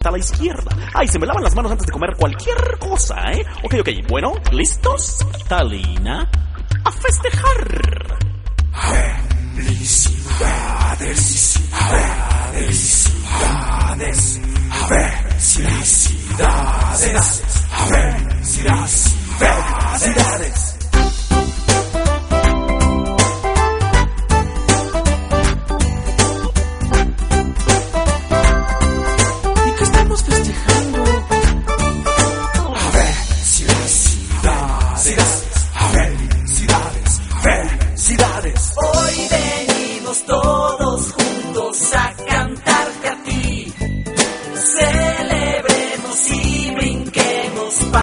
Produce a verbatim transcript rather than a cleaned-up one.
a la izquierda. Ay, se me lavan las manos antes de comer cualquier cosa, ¿eh? Ok, ok, bueno, ¿listos? Talina, a festejar. Felicidades.